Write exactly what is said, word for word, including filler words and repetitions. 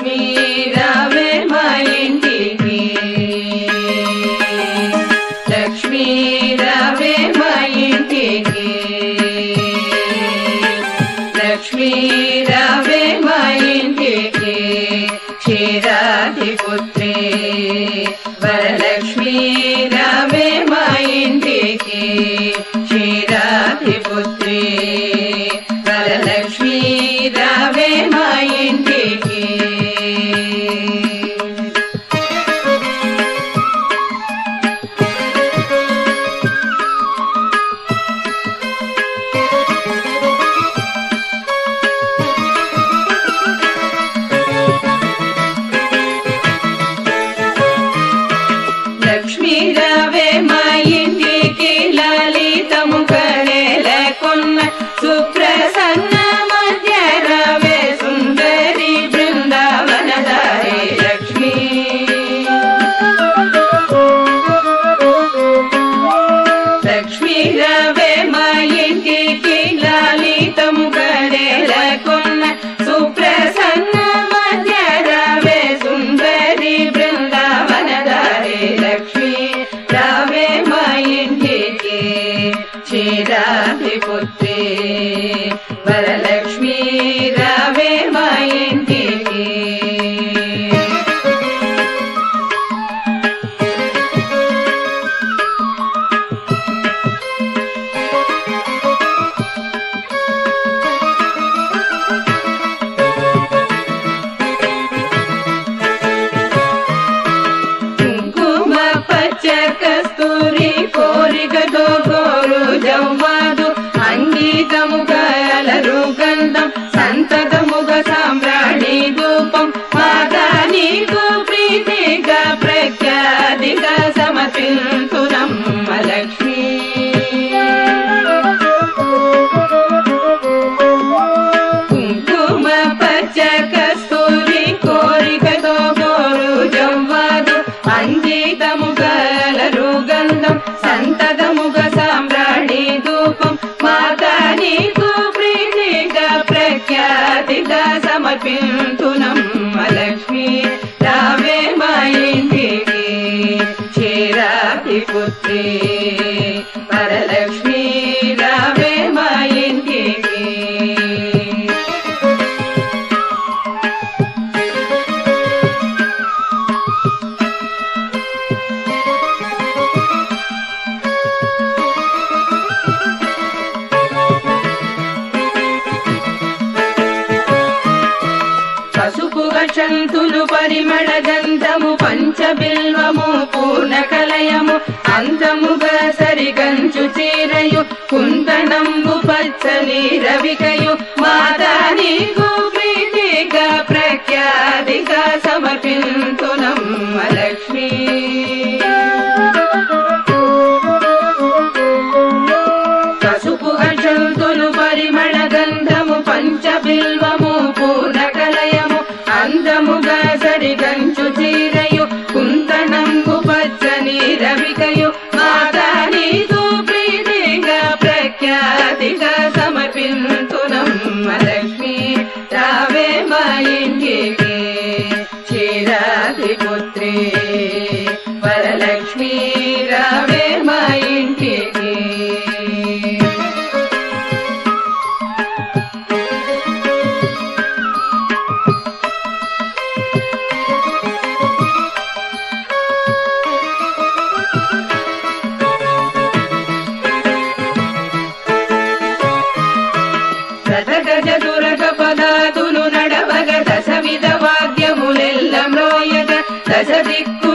లక్ష్మీ రావే మా ఇంటికి లక్ష్మీ రావే మా ఇంటికి లక్ష్మీ రావే మా ఇంటికి క్షీరాధిపుత్రి వరలక్ష్మీ రావే మా ఇంటికి క్షీరాధిపుత్రి వరలక్ష్మీ రావే మా ఇంటికి లక్ష్మీ రావే మా ఇంటికి లలితము కరేలకున్న సుప్రసన్న మధ్య రావే సుందరి బృందావనదారి లక్ష్మీ లక్ష్మీ రావే మా ఇంటికి లలితము కరేలకున్న సుప్రసన్న మధ్య రావే సుందరి బృందావనదారి లక్ష్మీ రావే మా ఇంటికి క్షీరాధిపుత్రి వరలక్ష్మీ రావే మా ఇంటికి కుంకుమ పచ్చ కస్తూరి కోరికతో కోరు జవ్వాదు అంగీతముగా అలరు గంధం సంతతముగా సామ్రాణి ధూపం మాతా నీకు ప్రీతిగా ప్రఖ్యాతిగా సమర్పింతునమ్మ లక్ష్మీ కుంకుమ పచ్చ కస్తూరి కోరికతో కోరు జవ్వాదు అంగీతముగా అలరు గంధం సంతతముగా సామ్రాణి ధూపం మాతా నీకు ప్రీతిగా ప్రఖ్యాతిగా సమర్పింతునమ్మ లక్ష్మీ రావే మా ఇంటికి క్షీరాధిపుత్రి వరలక్ష్మీ రావే మా ఇంటికి పసుపు గంతులు పరిమళ గంధము పంచబిల్వము పూర్ణ కలయము అంతముగా సరిగంచు చీరయు కుందనంబు పచ్చని రవికయు మాతా నీకు ప్రీతిగా ప్రఖ్యాతిగా సమర్పింతునమ్మ లక్ష్మీ పసుపు గంతులు పరిమళ గంధము పంచబిల్వము పూర్ణ కలయము అందముగా సరిగంచు చీరయు కుందనంబు పచ్చని రవికయు మాతా నీకు ప్రీతిగా ప్రఖ్యాతిగా సమర్పింతునమ్మ లక్ష్మీ రావే మా ఇంటికి క్షీరాధిపుత్రి వరలక్ష్మీ రావే మా ఇంటికి రథగజ దురగ పదాతులు నడవగ దశ విధ వాద్యములెల్ల మ్రోయగ దశ దిక్కు